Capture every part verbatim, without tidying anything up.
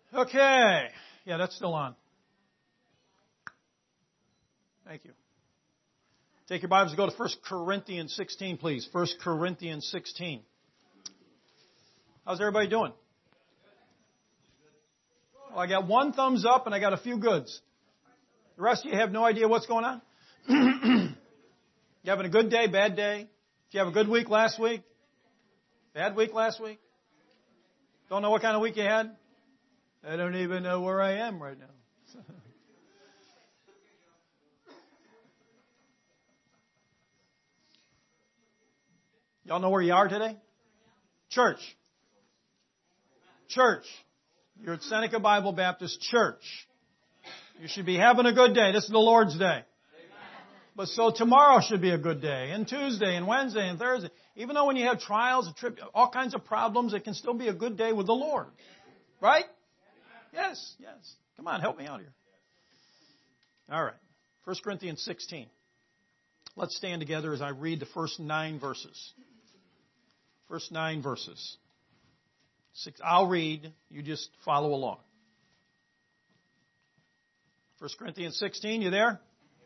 Okay. Yeah, that's still on. Thank you. Take your Bibles and go to First Corinthians sixteen, please. First Corinthians sixteen. How's everybody doing? Well, I got one thumbs up and I got a few goods. The rest of you have no idea what's going on? You having a good day, bad day? Did you have a good week last week? Bad week last week? Don't know what kind of week you had? I don't even know where I am right now. Y'all know where you are today? Church. Church. You're at Seneca Bible Baptist Church. You should be having a good day. This is the Lord's Day. But so tomorrow should be a good day, and Tuesday, and Wednesday, and Thursday. Even though when you have trials, and trip, all kinds of problems, it can still be a good day with the Lord. Right? Yes, yes. Come on, help me out here. All right. First Corinthians sixteen. Let's stand together as I read the first nine verses. First nine verses. Six, I'll read. You just follow along. First Corinthians sixteen, you there?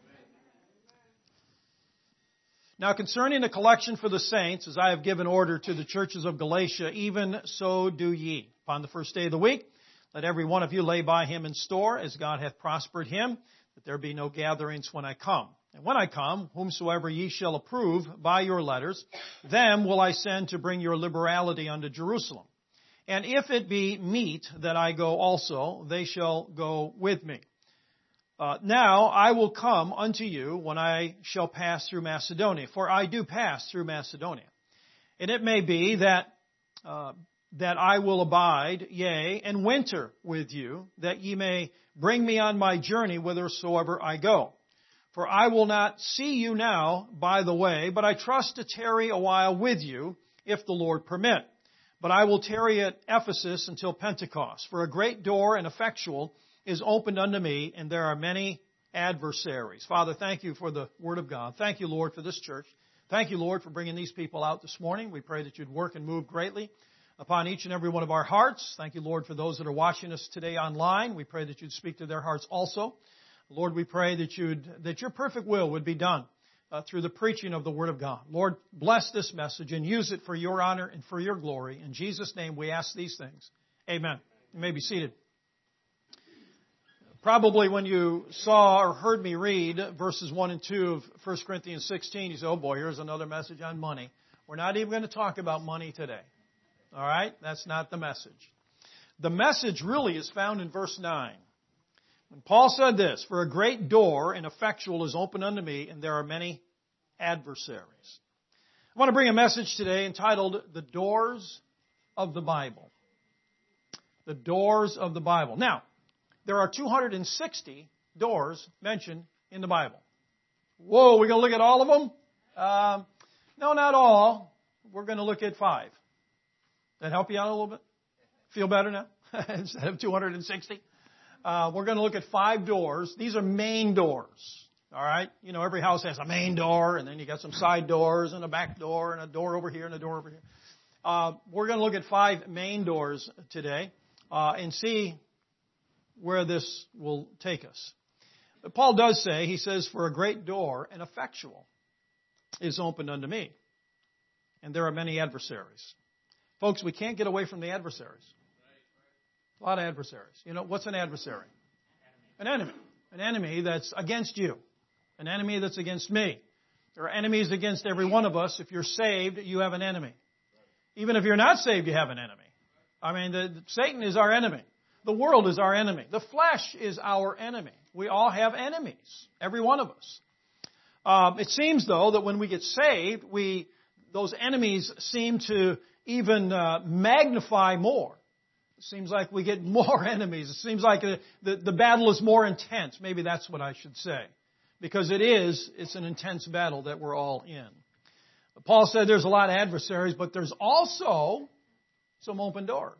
Now concerning the collection for the saints, as I have given order to the churches of Galatia, even so do ye. Upon the first day of the week, let every one of you lay by him in store, as God hath prospered him, that there be no gatherings when I come. And when I come, whomsoever ye shall approve by your letters, them will I send to bring your liberality unto Jerusalem. And if it be meet that I go also, they shall go with me. Uh, now I will come unto you when I shall pass through Macedonia, for I do pass through Macedonia. And it may be that uh, that I will abide, yea, and winter with you, that ye may bring me on my journey whithersoever I go. For I will not see you now by the way, but I trust to tarry a while with you, if the Lord permit. But I will tarry at Ephesus until Pentecost. For a great door and effectual is opened unto me, and there are many adversaries. Father, thank you for the Word of God. Thank you, Lord, for this church. Thank you, Lord, for bringing these people out this morning. We pray that you'd work and move greatly upon each and every one of our hearts. Thank you, Lord, for those that are watching us today online. We pray that you'd speak to their hearts also. Lord, we pray that you'd, that your perfect will would be done uh, through the preaching of the Word of God. Lord, bless this message and use it for your honor and for your glory. In Jesus' name we ask these things. Amen. You may be seated. Probably when you saw or heard me read verses one and two of First Corinthians sixteen, you say, oh boy, here's another message on money. We're not even going to talk about money today. All right? That's not the message. The message really is found in verse nine. When Paul said this, for a great door and effectual is open unto me, and there are many adversaries. I want to bring a message today entitled, The Doors of the Bible. The Doors of the Bible. Now, there are two hundred sixty doors mentioned in the Bible. Whoa, we're going to look at all of them? Um, no, not all. We're going to look at five. Does that help you out a little bit? Feel better now? Instead of two hundred sixty? Uh, we're going to look at five doors. These are main doors. All right? You know, every house has a main door, and then you got some side doors, and a back door, and a door over here, and a door over here. Uh, we're going to look at five main doors today uh, and see where this will take us. But Paul does say, he says, for a great door and effectual is opened unto me, and there are many adversaries. Folks, we can't get away from the adversaries. A lot of adversaries. You know, what's an adversary? An enemy. An enemy that's against you. An enemy that's against me. There are enemies against every one of us. If you're saved, you have an enemy. Even if you're not saved, you have an enemy. I mean, the, Satan is our enemy. The world is our enemy. The flesh is our enemy. We all have enemies. Every one of us. Um, it seems, though, that when we get saved, we those enemies seem to even uh, magnify more. It seems like we get more enemies. It seems like the, the, the battle is more intense. Maybe that's what I should say. Because it is, it's an intense battle that we're all in. Paul said there's a lot of adversaries, but there's also some open doors.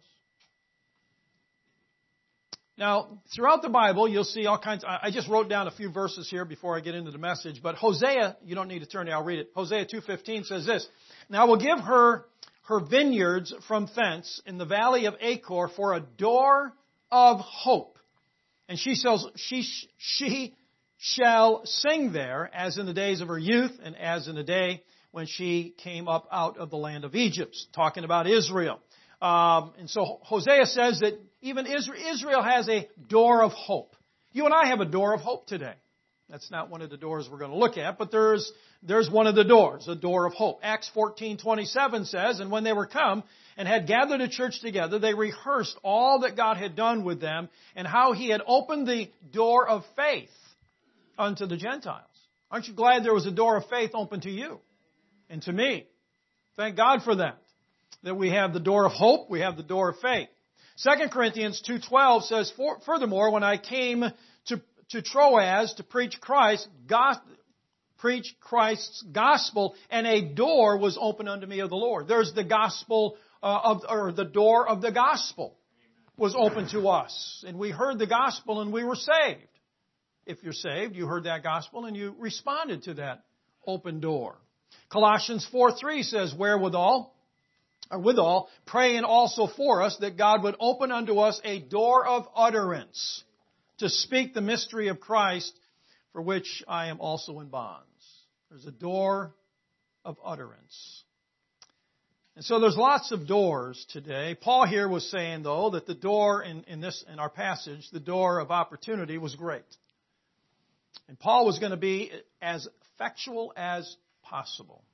Now, throughout the Bible, you'll see all kinds. I just wrote down a few verses here before I get into the message. But Hosea, you don't need to turn there, I'll read it. Hosea two fifteen says this, now I will give her her vineyards from thence in the valley of Achor for a door of hope. And she shall, she, she shall sing there as in the days of her youth and as in the day when she came up out of the land of Egypt, talking about Israel. Um, and so Hosea says that even Israel has a door of hope. You and I have a door of hope today. That's not one of the doors we're going to look at, but there's there's one of the doors, a door of hope. Acts fourteen twenty-seven says, and when they were come and had gathered a church together, they rehearsed all that God had done with them and how He had opened the door of faith unto the Gentiles. Aren't you glad there was a door of faith open to you and to me? Thank God for that. That we have the door of hope, we have the door of faith. Second Corinthians two twelve says, furthermore, when I came to, to Troas to preach Christ, God, preach Christ's gospel, and a door was opened unto me of the Lord. There's the gospel uh, of, or the door of the gospel was open to us. And we heard the gospel and we were saved. If you're saved, you heard that gospel and you responded to that open door. Colossians four three says, wherewithal, or withal, praying also for us that God would open unto us a door of utterance to speak the mystery of Christ, for which I am also in bonds. There's a door of utterance. And so there's lots of doors today. Paul here was saying, though, that the door in, in this, in our passage, the door of opportunity was great. And Paul was going to be as effectual as possible.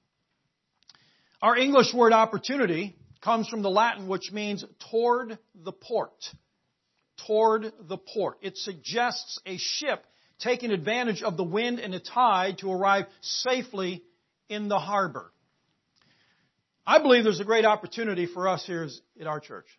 Our English word opportunity comes from the Latin, which means toward the port. Toward the port. It suggests a ship taking advantage of the wind and the tide to arrive safely in the harbor. I believe there's a great opportunity for us here at our church.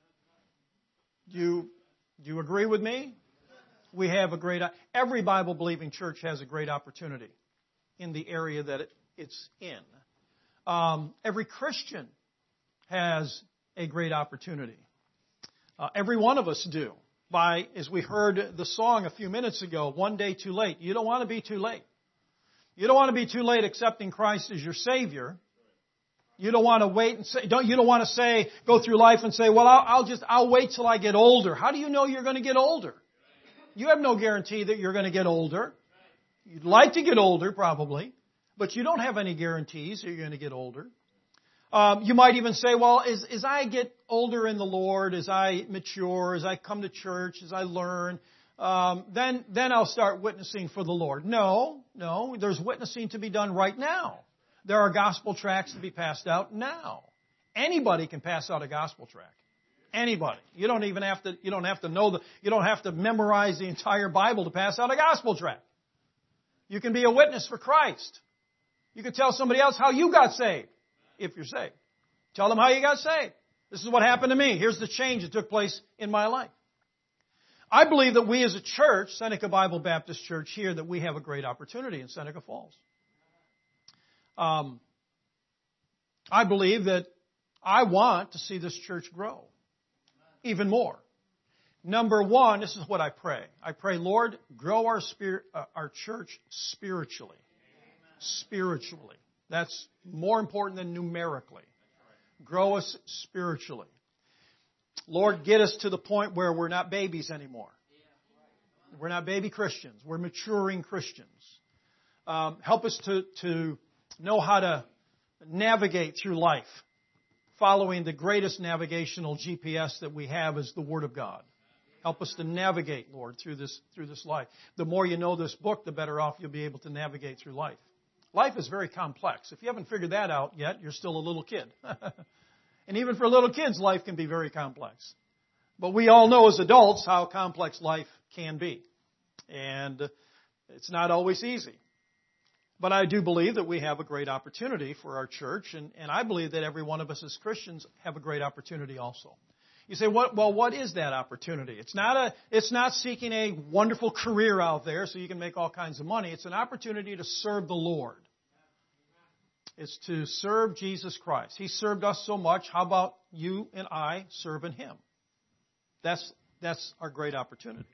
Do you, do you agree with me? We have a great, every Bible-believing church has a great opportunity in the area that it, it's in. Um, every Christian has a great opportunity. Uh, every one of us do. By, as we heard the song a few minutes ago, one day too late. You don't want to be too late. You don't want to be too late accepting Christ as your Savior. You don't want to wait and say, don't, you don't want to say, go through life and say, well, I'll, I'll just, I'll wait till I get older. How do you know you're going to get older? You have no guarantee that you're going to get older. You'd like to get older, probably. But you don't have any guarantees that you're going to get older. Um, you might even say, well, as, as I get older in the Lord, as I mature, as I come to church, as I learn, um, then, then I'll start witnessing for the Lord. No, no, there's witnessing to be done right now. There are gospel tracts to be passed out now. Anybody can pass out a gospel tract. Anybody. You don't even have to, you don't have to know the, you don't have to memorize the entire Bible to pass out a gospel tract. You can be a witness for Christ. You can tell somebody else how you got saved, if you're saved. Tell them how you got saved. This is what happened to me. Here's the change that took place in my life. I believe that we as a church, Seneca Bible Baptist Church here, that we have a great opportunity in Seneca Falls. Um, I believe that I want to see this church grow even more. Number one, this is what I pray. I pray, Lord, grow our spirit, uh, our church spiritually. Spiritually. That's more important than numerically. Grow us spiritually. Lord, get us to the point where we're not babies anymore. We're not baby Christians. We're maturing Christians. Um, help us to, to know how to navigate through life, following the greatest navigational G P S that we have is the Word of God. Help us to navigate, Lord, through this, through this life. The more you know this book, the better off you'll be able to navigate through life. Life is very complex. If you haven't figured that out yet, you're still a little kid. And even for little kids, life can be very complex. But we all know as adults how complex life can be. And it's not always easy. But I do believe that we have a great opportunity for our church, and, and I believe that every one of us as Christians have a great opportunity also. You say, what, well, what is that opportunity? It's not a, it's not seeking a wonderful career out there so you can make all kinds of money. It's an opportunity to serve the Lord. It's to serve Jesus Christ. He served us so much. How about you and I serving Him? That's, that's our great opportunity.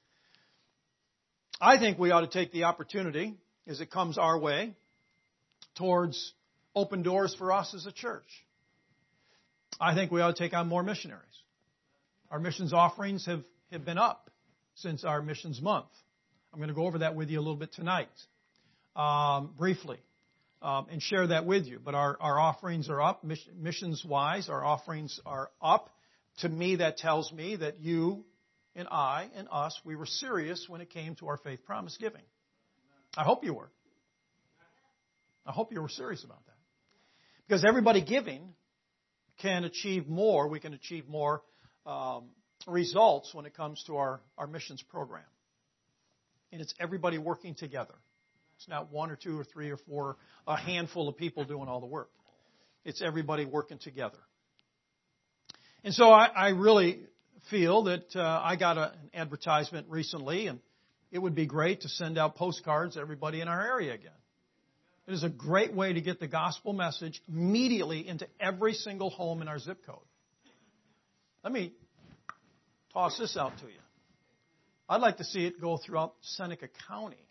I think we ought to take the opportunity as it comes our way towards open doors for us as a church. I think we ought to take on more missionaries. Our missions offerings have, have been up since our missions month. I'm going to go over that with you a little bit tonight, um, briefly, um, and share that with you. But our, our offerings are up, missions-wise, our offerings are up. To me, that tells me that you and I and us, we were serious when it came to our faith promise giving. I hope you were. I hope you were serious about that. Because everybody giving can achieve more. We can achieve more um, results when it comes to our, our missions program. And it's everybody working together. It's not one or two or three or four, a handful of people doing all the work. It's everybody working together. And so I, I really feel that uh, I got a, an advertisement recently, and it would be great to send out postcards to everybody in our area again. It is a great way to get the gospel message immediately into every single home in our zip code. Let me toss this out to you. I'd like to see it go throughout Seneca County.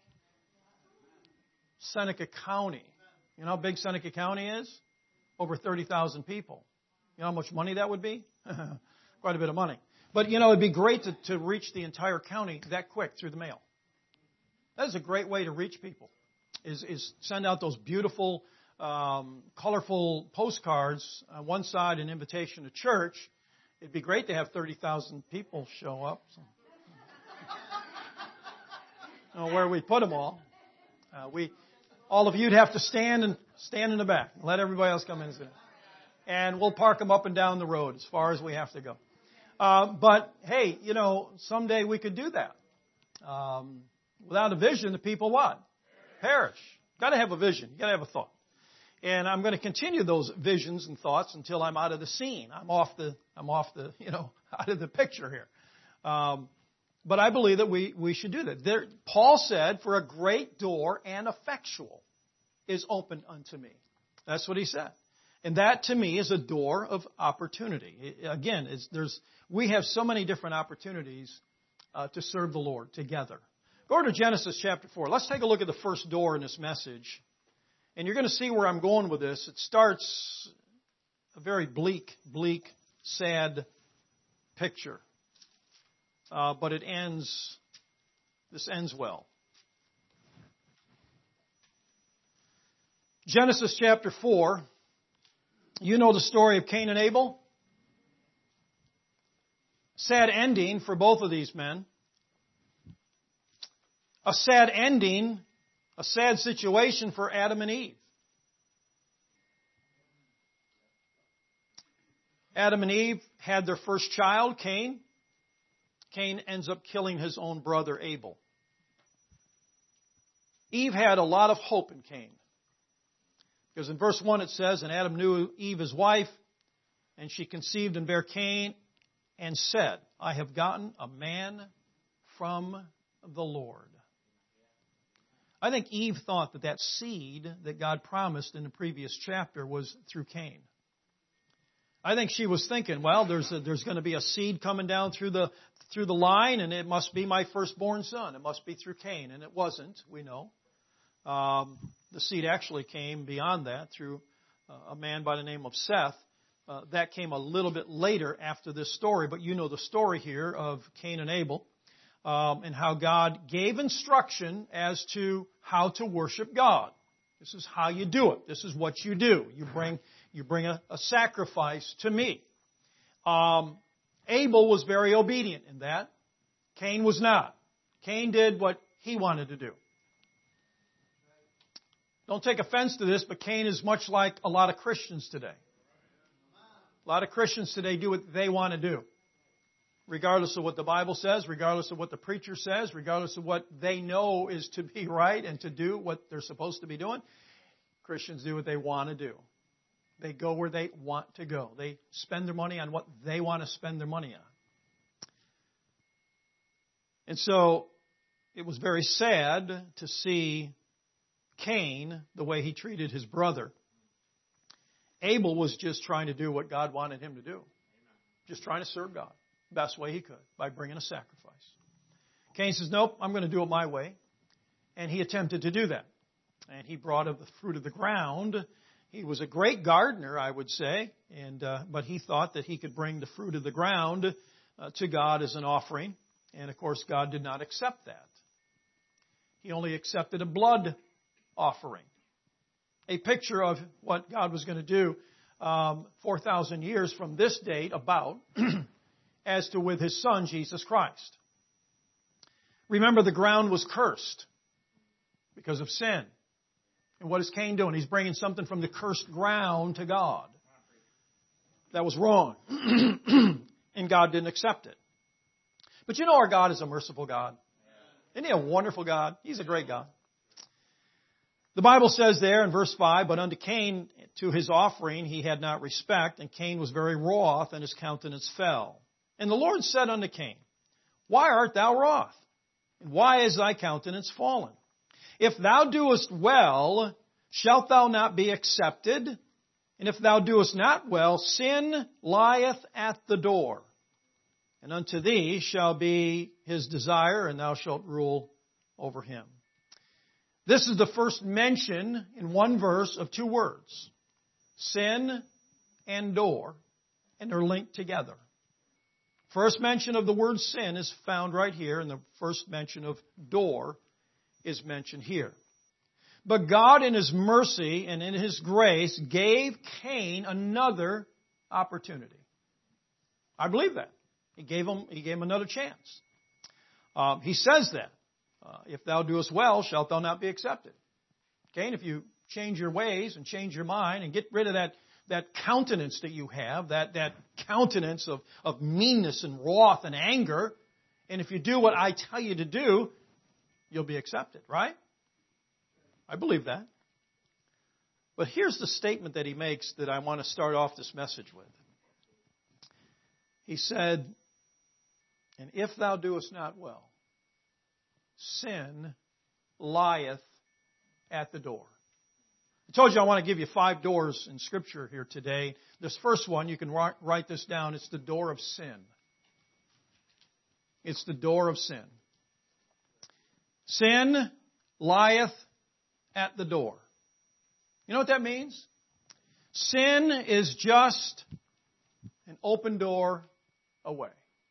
Seneca County. You know how big Seneca County is? Over thirty thousand people. You know how much money that would be? Quite a bit of money. But, you know, it'd be great to, to reach the entire county that quick through the mail. That is a great way to reach people, is, is send out those beautiful, um, colorful postcards. On one side, an invitation to church. It'd be great to have thirty thousand people show up. So. I don't know where we put them all. Uh, we, all of you'd have to stand and stand in the back and let everybody else come in and sit. And we'll park them up and down the road as far as we have to go. Uh, but, hey, you know, someday we could do that. Um, without a vision, the people what? Perish. Got to have a vision. Got to have a thought. And I'm going to continue those visions and thoughts until I'm out of the scene. I'm off the, I'm off the, you know, out of the picture here. Um, but I believe that we, we should do that. There, Paul said, for a great door and effectual is opened unto me. That's what he said. And that, to me, is a door of opportunity. It, again, it's, there's, we have so many different opportunities uh, to serve the Lord together. Go to Genesis chapter four. Let's take a look at the first door in this message. And you're going to see where I'm going with this. It starts a very bleak, bleak, sad picture. Uh, but it ends, this ends well. Genesis chapter four. You know the story of Cain and Abel? Sad ending for both of these men. A sad ending, a sad situation for Adam and Eve. Adam and Eve had their first child, Cain. Cain ends up killing his own brother, Abel. Eve had a lot of hope in Cain. Because in verse one it says, and Adam knew Eve his wife, and she conceived and bare Cain, and said, I have gotten a man from the Lord. I think Eve thought that that seed that God promised in the previous chapter was through Cain. I think she was thinking, well, there's a, there's going to be a seed coming down through the through the line, and it must be my firstborn son. It must be through Cain, and it wasn't. We know. Um, the seed actually came beyond that through uh, a man by the name of Seth. Uh, that came a little bit later after this story, but you know the story here of Cain and Abel um, and how God gave instruction as to how to worship God. This is how you do it. This is what you do. You bring you bring a, a sacrifice to me. Um, Abel was very obedient in that. Cain was not. Cain did what he wanted to do. Don't take offense to this, but Cain is much like a lot of Christians today. A lot of Christians today do what they want to do. Regardless of what the Bible says, regardless of what the preacher says, regardless of what they know is to be right and to do what they're supposed to be doing, Christians do what they want to do. They go where they want to go. They spend their money on what they want to spend their money on. And so it was very sad to see Cain, the way he treated his brother. Abel was just trying to do what God wanted him to do. Just trying to serve God the best way he could by bringing a sacrifice. Cain says, nope, I'm going to do it my way. And he attempted to do that. And he brought of the fruit of the ground. He was a great gardener, I would say, and uh, but he thought that he could bring the fruit of the ground uh, to God as an offering. And of course, God did not accept that. He only accepted a blood offering. A picture of what God was going to do um, four thousand years from this date about as to with His Son, Jesus Christ. Remember, the ground was cursed because of sin. And what is Cain doing? He's bringing something from the cursed ground to God. That was wrong. And God didn't accept it. But you know our God is a merciful God. Isn't He a wonderful God? He's a great God. The Bible says there in verse five, but unto Cain, to his offering, he had not respect, and Cain was very wroth, and his countenance fell. And the Lord said unto Cain, why art thou wroth? And why is thy countenance fallen? If thou doest well, shalt thou not be accepted? And if thou doest not well, sin lieth at the door. And unto thee shall be his desire, and thou shalt rule over him. This is the first mention in one verse of two words. Sin and door. And they're linked together. First mention of the word sin is found right here, and the first mention of door is mentioned here. But God in His mercy and in His grace gave Cain another opportunity. I believe that. He gave him, he gave him another chance. Um, he says that. Uh, if thou doest well, shalt thou not be accepted. Cain, if you change your ways and change your mind and get rid of that, that countenance that you have, that, that countenance of, of meanness and wrath and anger, and if you do what I tell you to do, you'll be accepted, right? I believe that. But here's the statement that he makes that I want to start off this message with. He said, and if thou doest not well, sin lieth at the door. I told you I want to give you five doors in Scripture here today. This first one, you can write this down. It's the door of sin. It's the door of sin. Sin lieth at the door. You know what that means? Sin is just an open door away.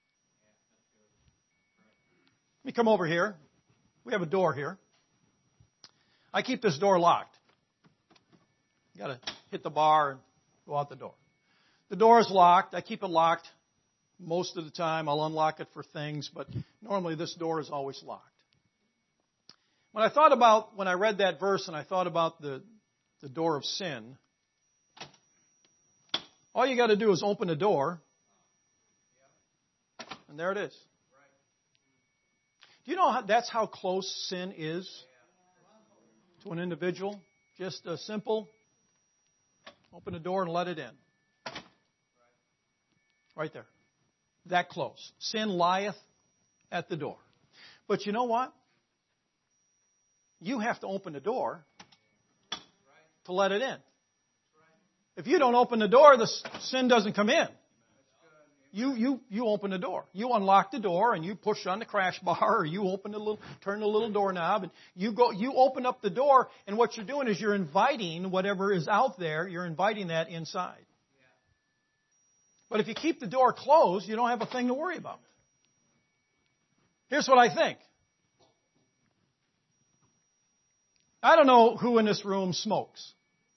Let me come over here. We have a door here. I keep this door locked. You got to hit the bar and go out the door. The door is locked. I keep it locked most of the time. I'll unlock it for things, but normally this door is always locked. When I thought about, when I read that verse and I thought about the, the door of sin, all you got to do is open the door, and there it is. Do you know how, that's how close sin is to an individual? Just a simple, open the door and let it in. Right there. That close. Sin lieth at the door. But you know what? You have to open the door to let it in. If you don't open the door, the sin doesn't come in. You, you, you open the door. You unlock the door and you push on the crash bar, or you open the little, turn the little doorknob, and you go, you open up the door, and what you're doing is you're inviting whatever is out there, you're inviting that inside. But if you keep the door closed, you don't have a thing to worry about. Here's what I think. I don't know who in this room smokes.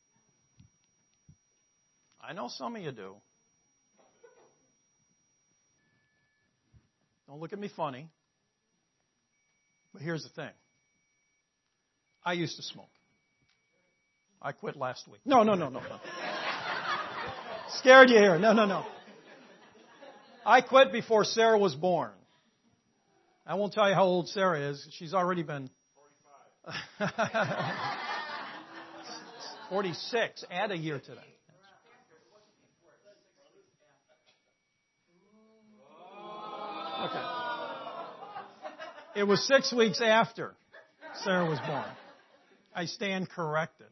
I know some of you do. Don't look at me funny. But here's the thing. I used to smoke. I quit last week. No, no, no, no, no. Scared you here. No, no, no. I quit before Sarah was born. I won't tell you how old Sarah is. She's already been forty-six. Add a year to that. Okay. It was six weeks after Sarah was born. I stand corrected.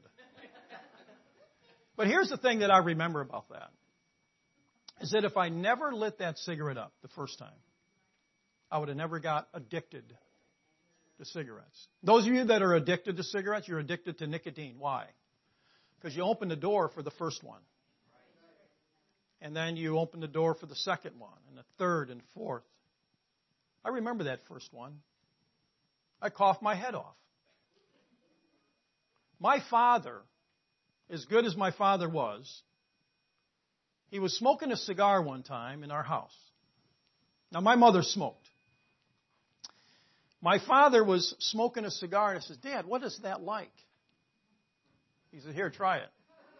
But here's the thing that I remember about that. Is that if I never lit that cigarette up the first time, I would have never got addicted to cigarettes. Those of you that are addicted to cigarettes, you're addicted to nicotine. Why? Because you open the door for the first one. And then you open the door for the second one, and the third and fourth. I remember that first one. I coughed my head off. My father, as good as my father was, he was smoking a cigar one time in our house. Now, my mother smoked. My father was smoking a cigar, and I said, Dad, what is that like? He said, here, try it.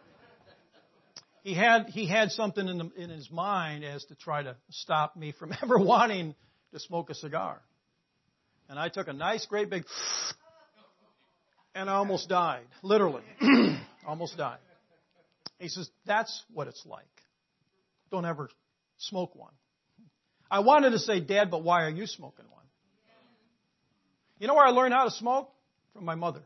He had, he had something in, the, in his mind as to try to stop me from ever wanting to smoke a cigar. And I took a nice, great big, and I almost died, literally. Almost died. He says, that's what it's like. Don't ever smoke one. I wanted to say, Dad, but why are you smoking one? You know where I learned how to smoke? From my mother.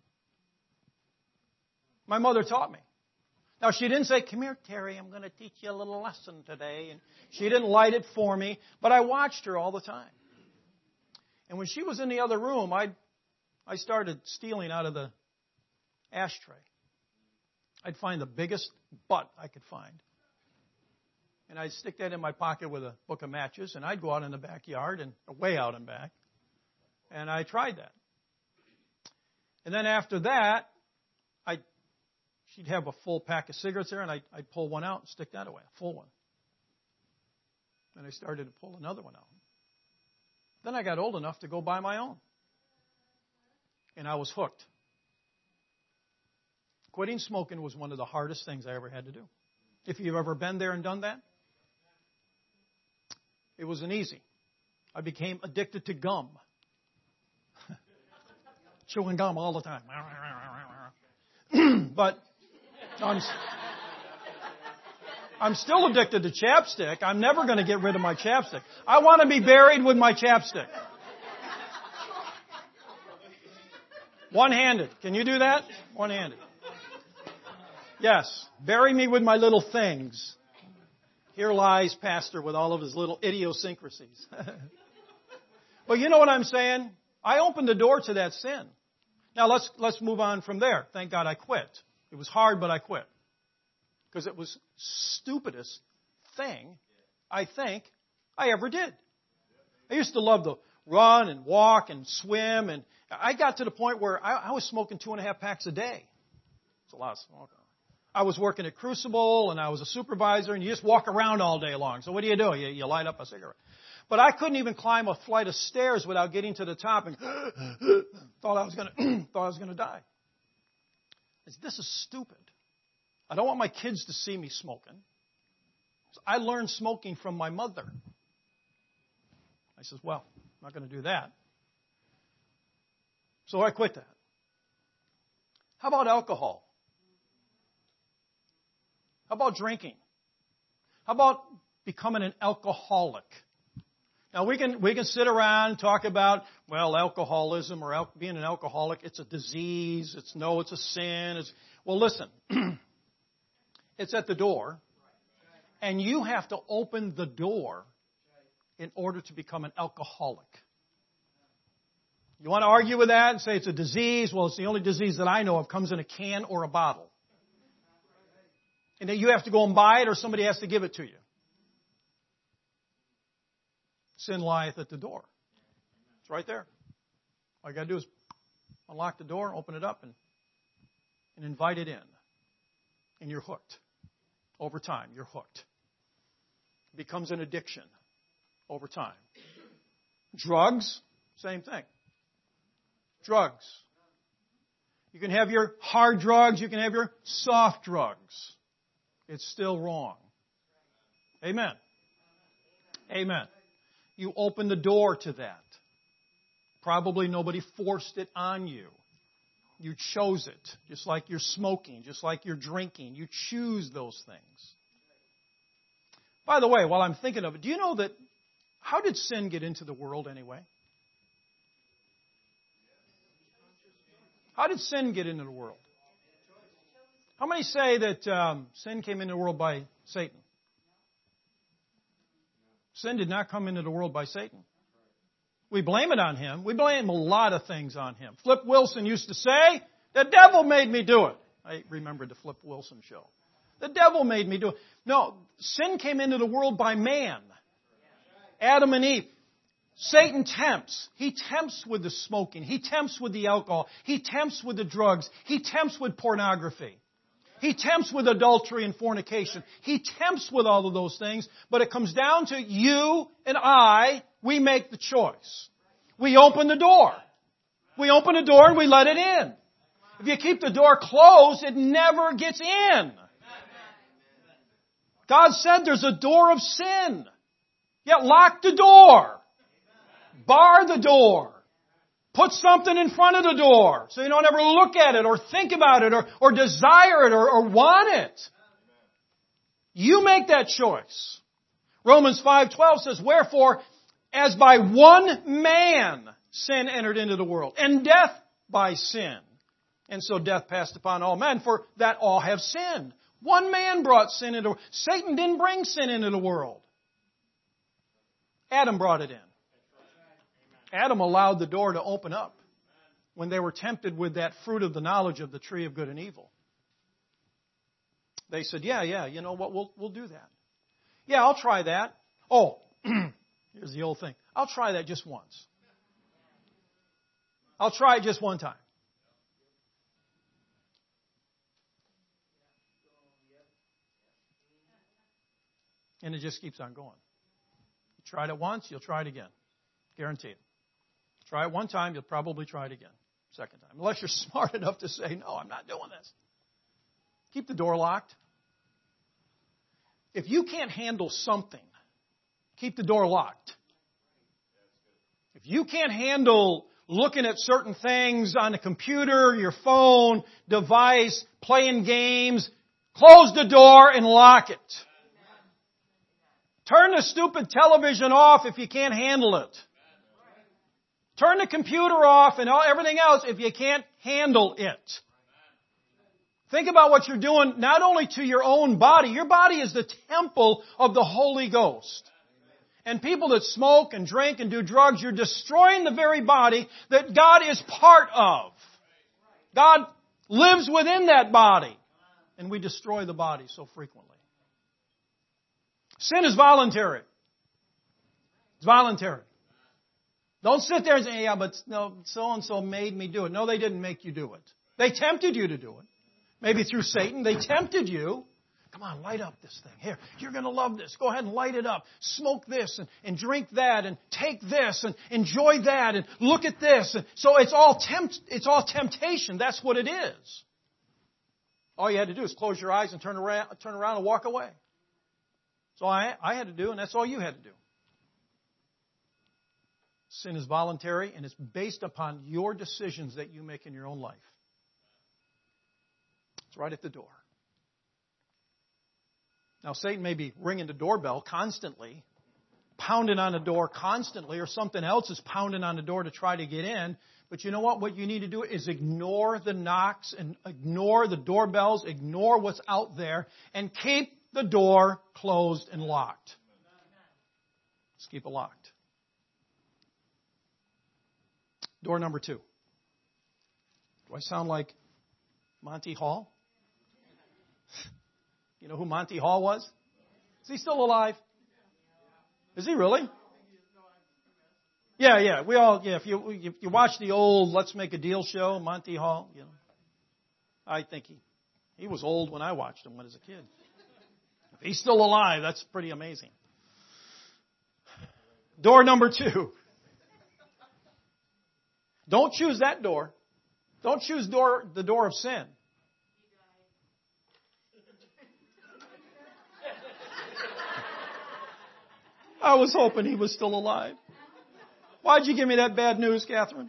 My mother taught me. Now, she didn't say, come here, Terry, I'm going to teach you a little lesson today. And she didn't light it for me, but I watched her all the time. And when she was in the other room, I I started stealing out of the ashtray. I'd find the biggest butt I could find. And I'd stick that in my pocket with a book of matches, and I'd go out in the backyard, and way out and back. And I tried that. And then after that, I'd, she'd have a full pack of cigarettes there, and I'd, I'd pull one out and stick that away, a full one. And I started to pull another one out. Then I got old enough to go buy my own. And I was hooked. Quitting smoking was one of the hardest things I ever had to do. If you've ever been there and done that, it wasn't easy. I became addicted to gum. Chewing gum all the time. But I'm, I'm still addicted to chapstick. I'm never going to get rid of my chapstick. I want to be buried with my chapstick. One-handed. Can you do that? One-handed. Yes. Bury me with my little things. Here lies Pastor with all of his little idiosyncrasies. But you know what I'm saying? I opened the door to that sin. Now let's let's move on from there. Thank God I quit. It was hard, but I quit. Because it was stupidest thing I think I ever did. I used to love to run and walk and swim, and I got to the point where I, I was smoking two and a half packs a day. It's a lot of smoking. I was working at Crucible, and I was a supervisor, and you just walk around all day long. So what do you do? You, you light up a cigarette. But I couldn't even climb a flight of stairs without getting to the top and thought I was going to thought I was going to die. I said, this is stupid. I don't want my kids to see me smoking. So I learned smoking from my mother. I said, well, I'm not going to do that. So I quit that. How about alcohol? How about drinking? How about becoming an alcoholic? Now, we can we can sit around and talk about, well, alcoholism or al- being an alcoholic, it's a disease. It's no, it's a sin. It's, well, listen, it's at the door, and you have to open the door in order to become an alcoholic. You want to argue with that and say it's a disease? Well, it's the only disease that I know of comes in a can or a bottle. And then you have to go and buy it or somebody has to give it to you. Sin lieth at the door. It's right there. All you got to do is unlock the door, open it up, and, and invite it in. And you're hooked. Over time, you're hooked. It becomes an addiction over time. Drugs, same thing. Drugs. You can have your hard drugs, you can have your soft drugs. It's still wrong. Amen. Amen. You open the door to that. Probably nobody forced it on you. You chose it. Just like you're smoking, just like you're drinking. You choose those things. By the way, while I'm thinking of it, do you know that, how did sin get into the world anyway? How did sin get into the world? How many say that um, sin came into the world by Satan? Sin did not come into the world by Satan. We blame it on him. We blame a lot of things on him. Flip Wilson used to say, the devil made me do it. I remember the Flip Wilson show. The devil made me do it. No, sin came into the world by man. Adam and Eve. Satan tempts. He tempts with the smoking. He tempts with the alcohol. He tempts with the drugs. He tempts with pornography. He tempts with adultery and fornication. He tempts with all of those things. But it comes down to you and I. We make the choice. We open the door. We open the door and we let it in. If you keep the door closed, it never gets in. God said there's a door of sin. Yet lock the door. Bar the door. Put something in front of the door so you don't ever look at it or think about it or, or desire it or, or want it. You make that choice. Romans five twelve says, wherefore, as by one man sin entered into the world, and death by sin. And so death passed upon all men, for that all have sinned. One man brought sin into the world. Satan didn't bring sin into the world. Adam brought it in. Adam allowed the door to open up when they were tempted with that fruit of the knowledge of the tree of good and evil. They said, yeah, yeah, you know what, we'll, we'll do that. Yeah, I'll try that. Oh, here's the old thing. I'll try that just once. I'll try it just one time. And it just keeps on going. You tried it once, you'll try it again. Guarantee it. Try it one time, you'll probably try it again. Second time. Unless you're smart enough to say, no, I'm not doing this. Keep the door locked. If you can't handle something, keep the door locked. If you can't handle looking at certain things on the computer, your phone, device, playing games, close the door and lock it. Turn the stupid television off if you can't handle it. Turn the computer off and everything else if you can't handle it. Think about what you're doing not only to your own body. Your body is the temple of the Holy Ghost. And people that smoke and drink and do drugs, you're destroying the very body that God is part of. God lives within that body. And we destroy the body so frequently. Sin is voluntary. It's voluntary. Don't sit there and say, yeah, but no, so-and-so made me do it. No, they didn't make you do it. They tempted you to do it. Maybe through Satan. They tempted you. Come on, light up this thing. Here, you're going to love this. Go ahead and light it up. Smoke this and, and drink that and take this and enjoy that and look at this. And so it's all tempt, it's all temptation. That's what it is. All you had to do is close your eyes and turn around, turn around and walk away. So I, I had to do, and that's all you had to do. Sin is voluntary, and it's based upon your decisions that you make in your own life. It's right at the door. Now, Satan may be ringing the doorbell constantly, pounding on the door constantly, or something else is pounding on the door to try to get in. But you know what? What you need to do is ignore the knocks and ignore the doorbells, ignore what's out there, and keep the door closed and locked. Let's keep it locked. Door number two. Do I sound like Monty Hall? You know who Monty Hall was? Is he still alive? Is he really? Yeah, yeah. We all, yeah. If you if you watch the old Let's Make a Deal show, Monty Hall, you know, I think he he was old when I watched him when I was a kid. If he's still alive, that's pretty amazing. Door number two. Don't choose that door. Don't choose door the door of sin. I was hoping he was still alive. Why'd you give me that bad news, Catherine?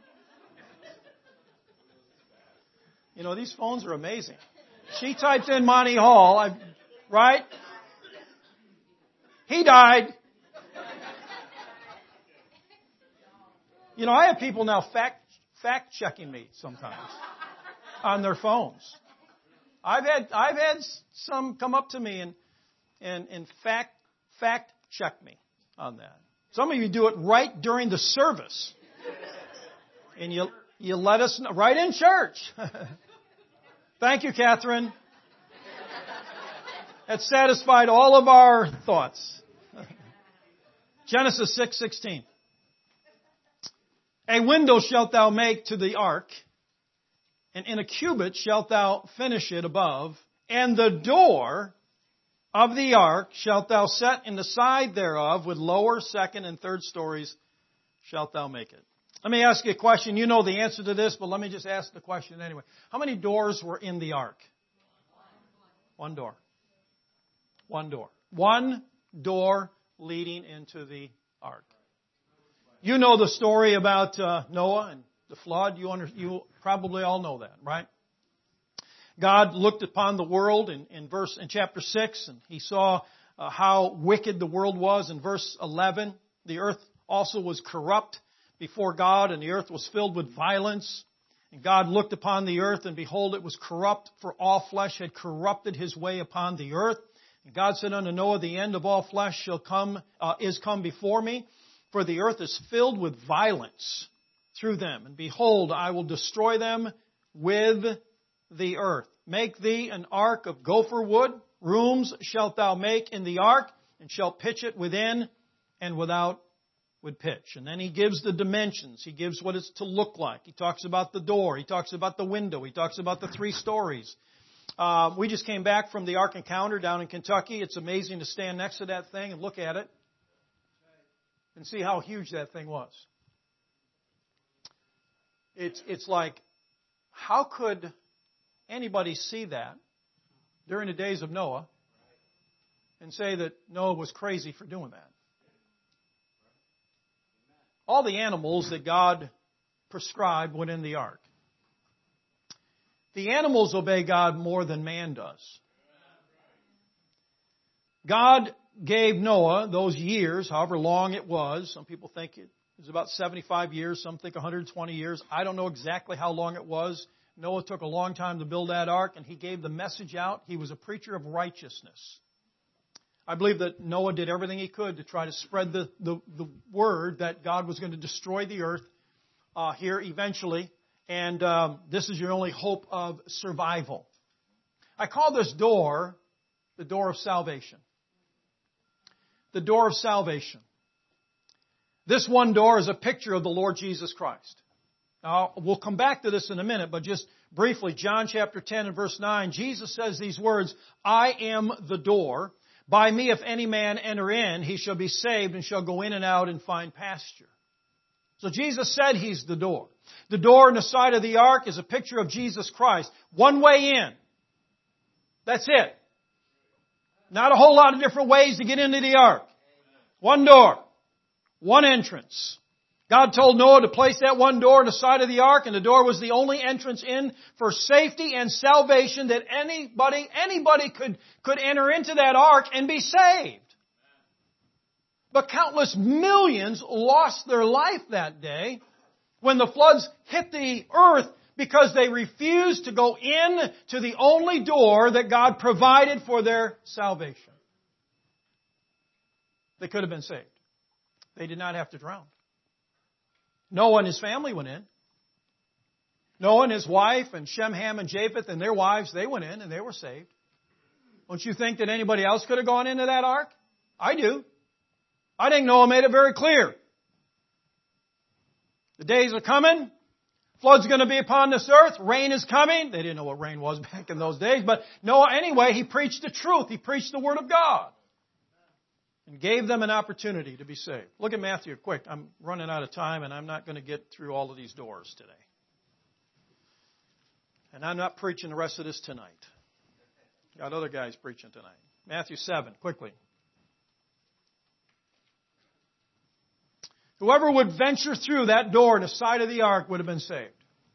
You know, these phones are amazing. She typed in Monty Hall, I, right? He died. You know, I have people now fact fact checking me sometimes on their phones. I've had I've had some come up to me and and, and fact fact check me on that. Some of you do it right during the service. And you you let us know right in church. Thank you, Catherine. That satisfied all of our thoughts. Genesis six sixteen. A window shalt thou make to the ark, and in a cubit shalt thou finish it above, and the door of the ark shalt thou set in the side thereof, with lower, second, and third stories shalt thou make it. Let me ask you a question. You know the answer to this, but let me just ask the question anyway. How many doors were in the ark? One door. One door. One door leading into the ark. You know the story about uh, Noah and the flood. You, under, you probably all know that, right? God looked upon the world in, in verse in chapter six, and He saw uh, how wicked the world was. In verse eleven, the earth also was corrupt before God, and the earth was filled with violence. And God looked upon the earth, and behold, it was corrupt, for all flesh had corrupted his way upon the earth. And God said unto Noah, the end of all flesh shall come, uh, is come before me, for the earth is filled with violence through them. And behold, I will destroy them with the earth. Make thee an ark of gopher wood. Rooms shalt thou make in the ark, and shalt pitch it within and without with pitch. And then He gives the dimensions. He gives what it's to look like. He talks about the door. He talks about the window. He talks about the three stories. Uh, we just came back from the Ark Encounter down in Kentucky. It's amazing to stand next to that thing and look at it and see how huge that thing was. It's, it's like, how could anybody see that during the days of Noah and say that Noah was crazy for doing that? All the animals that God prescribed went in the ark. The animals obey God more than man does. God gave Noah those years, however long it was. Some people think it was about seventy-five years. Some think one hundred twenty years. I don't know exactly how long it was. Noah took a long time to build that ark, and he gave the message out. He was a preacher of righteousness. I believe that Noah did everything he could to try to spread the, the, the word that God was going to destroy the earth uh, here eventually. And um, this is your only hope of survival. I call this door the door of salvation. The door of salvation. This one door is a picture of the Lord Jesus Christ. Now, we'll come back to this in a minute, but just briefly, John chapter ten and verse nine, Jesus says these words, I am the door. By me, if any man enter in, he shall be saved and shall go in and out and find pasture. So Jesus said He's the door. The door in the side of the ark is a picture of Jesus Christ. One way in. That's it. Not a whole lot of different ways to get into the ark. One door. One entrance. God told Noah to place that one door on the side of the ark, and the door was the only entrance in for safety and salvation that anybody, anybody could, could enter into that ark and be saved. But countless millions lost their life that day when the floods hit the earth because they refused to go in to the only door that God provided for their salvation. They could have been saved. They did not have to drown. Noah and his family went in. Noah and his wife and Shem, Ham, and Japheth and their wives, they went in and they were saved. Don't you think that anybody else could have gone into that ark? I do. I think Noah made it very clear. The days are coming. Flood's going to be upon this earth. Rain is coming. They didn't know what rain was back in those days. But Noah, anyway, he preached the truth. He preached the Word of God. And gave them an opportunity to be saved. Look at Matthew quick. I'm running out of time and I'm not going to get through all of these doors today. And I'm not preaching the rest of this tonight. Got other guys preaching tonight. Matthew seven, quickly. Whoever would venture through that door in the side of the ark would have been saved.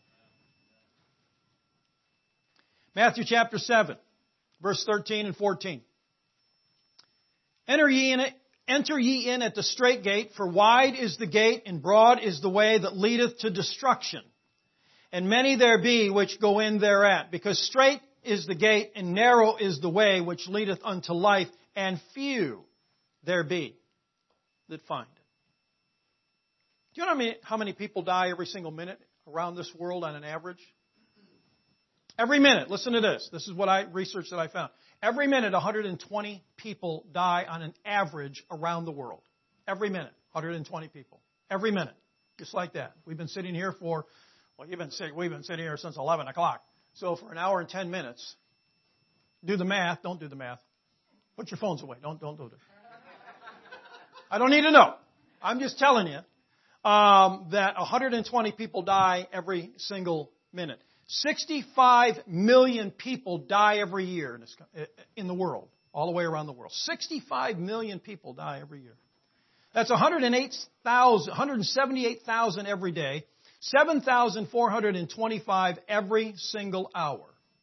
Matthew chapter seven, verse thirteen and fourteen. Enter ye in it, enter ye in at the strait gate, for wide is the gate, and broad is the way that leadeth to destruction. And many there be which go in thereat, because strait is the gate, and narrow is the way which leadeth unto life, and few there be that find it. Do you know how many, how many people die every single minute around this world on an average? Every minute, listen to this. This is what I researched that I found. Every minute, one hundred twenty people die on an average around the world. Every minute, one hundred twenty people. Every minute. Just like that. We've been sitting here for, well, you've been sitting, we've been sitting here since eleven o'clock. So for an hour and ten minutes, do the math. Don't do the math. Put your phones away. Don't, don't do it. I don't need to know. I'm just telling you um, that one hundred twenty people die every single minute. sixty-five million people die every year in, this, in the world, all the way around the world. sixty-five million people die every year. That's one hundred eight thousand, one hundred seventy-eight thousand every day, seven thousand four hundred twenty-five every single hour.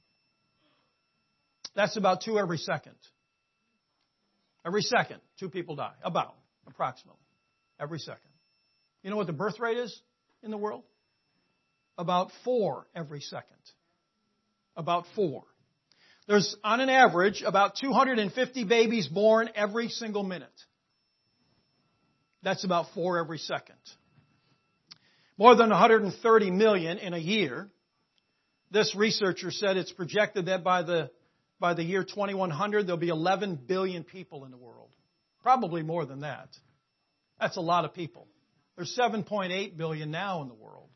That's about two every second. Every second, two people die. About, approximately. Every second. You know what the birth rate is in the world? About four every second. About four. There's, on an average, about two hundred fifty babies born every single minute. That's about four every second. More than one hundred thirty million in a year. This researcher said it's projected that by the by the year twenty-one hundred, there'll be eleven billion people in the world. Probably more than that. That's a lot of people. There's seven point eight billion now in the world.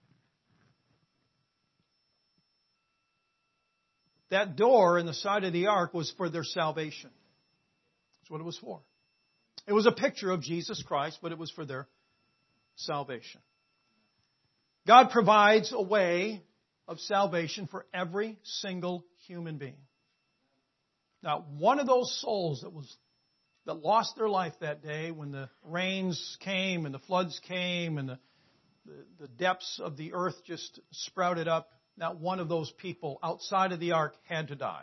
That door in the side of the ark was for their salvation. That's what it was for. It was a picture of Jesus Christ, but it was for their salvation. God provides a way of salvation for every single human being. Now, one of those souls that was that lost their life that day when the rains came and the floods came and the, the, the depths of the earth just sprouted up, not one of those people outside of the ark had to die.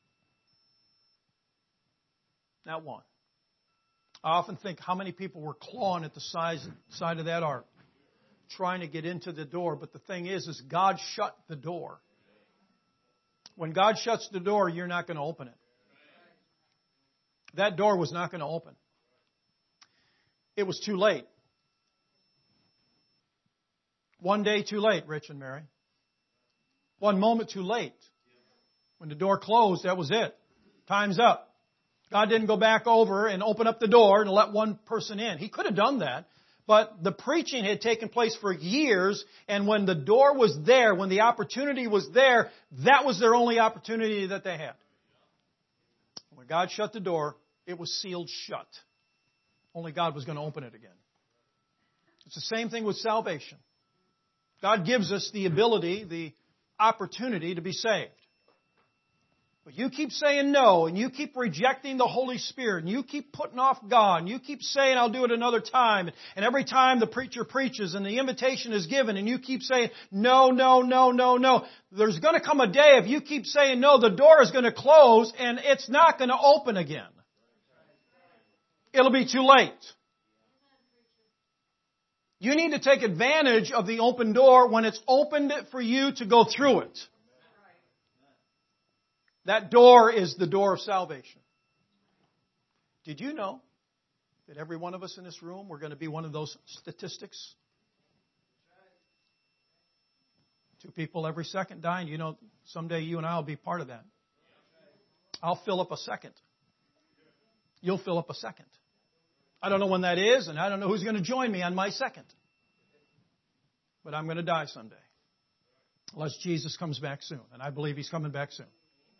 Not one. I often think how many people were clawing at the size, side of that ark, trying to get into the door. But the thing is, is God shut the door. When God shuts the door, you're not going to open it. That door was not going to open. It was too late. One day too late, Rich and Mary. One moment too late. When the door closed, that was it. Time's up. God didn't go back over and open up the door and let one person in. He could have done that. But the preaching had taken place for years, and when the door was there, when the opportunity was there, that was their only opportunity that they had. When God shut the door, it was sealed shut. Only God was going to open it again. It's the same thing with salvation. God gives us the ability, the opportunity to be saved. But you keep saying no, and you keep rejecting the Holy Spirit, and you keep putting off God, and you keep saying, I'll do it another time. And every time the preacher preaches and the invitation is given, and you keep saying, no, no, no, no, no. There's going to come a day if you keep saying no, the door is going to close, and it's not going to open again. It'll be too late. You need to take advantage of the open door when it's opened for you to go through it. That door is the door of salvation. Did you know that every one of us in this room, we're going to be one of those statistics? Two people every second dying. You know, someday you and I will be part of that. I'll fill up a second. You'll fill up a second. I don't know when that is, and I don't know who's going to join me on my second. But I'm going to die someday. Unless Jesus comes back soon. And I believe He's coming back soon.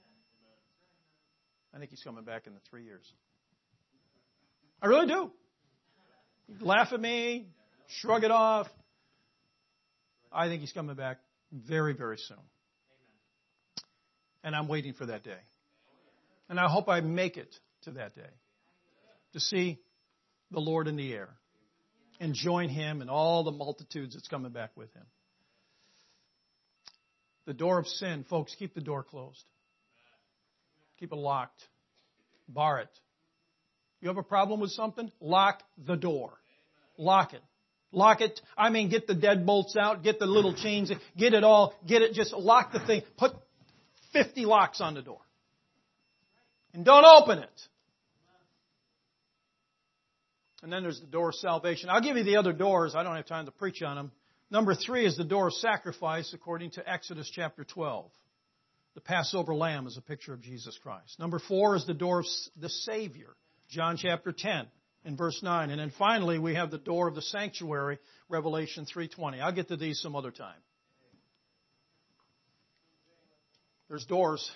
I think He's coming back in the three years. I really do. You laugh at me, shrug it off. I think He's coming back very, very soon. And I'm waiting for that day. And I hope I make it to that day. To see the Lord in the air. And join Him and all the multitudes that's coming back with Him. The door of sin, folks, keep the door closed. Keep it locked. Bar it. You have a problem with something? Lock the door. Lock it. Lock it. I mean, get the deadbolts out. Get the little chains. Get it all. Get it. Just lock the thing. Put fifty locks on the door. And don't open it. And then there's the door of salvation. I'll give you the other doors. I don't have time to preach on them. Number three is the door of sacrifice according to Exodus chapter twelve. The Passover lamb is a picture of Jesus Christ. Number four is the door of the Savior. John chapter ten. in verse nine. And then finally, we have the door of the sanctuary, Revelation three twenty. I'll get to these some other time. There's doors.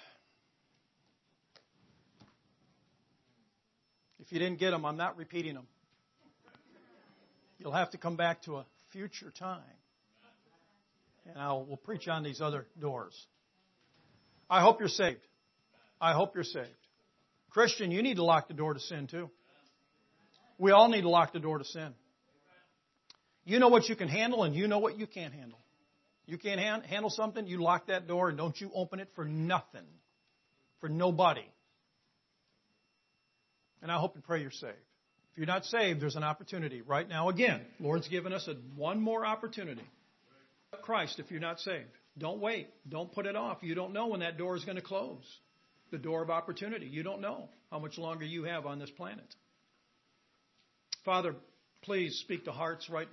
If you didn't get them, I'm not repeating them. You'll have to come back to a future time. And I will preach on these other doors. I hope you're saved. I hope you're saved. Christian, you need to lock the door to sin too. We all need to lock the door to sin. You know what you can handle and you know what you can't handle. You can't hand, handle something, you lock that door and don't you open it for nothing. For nobody. And I hope and pray you're saved. If you're not saved, there's an opportunity right now. Again, Lord's given us a, one more opportunity. Christ, if you're not saved, don't wait. Don't put it off. You don't know when that door is going to close. The door of opportunity. You don't know how much longer you have on this planet. Father, please speak to hearts right now.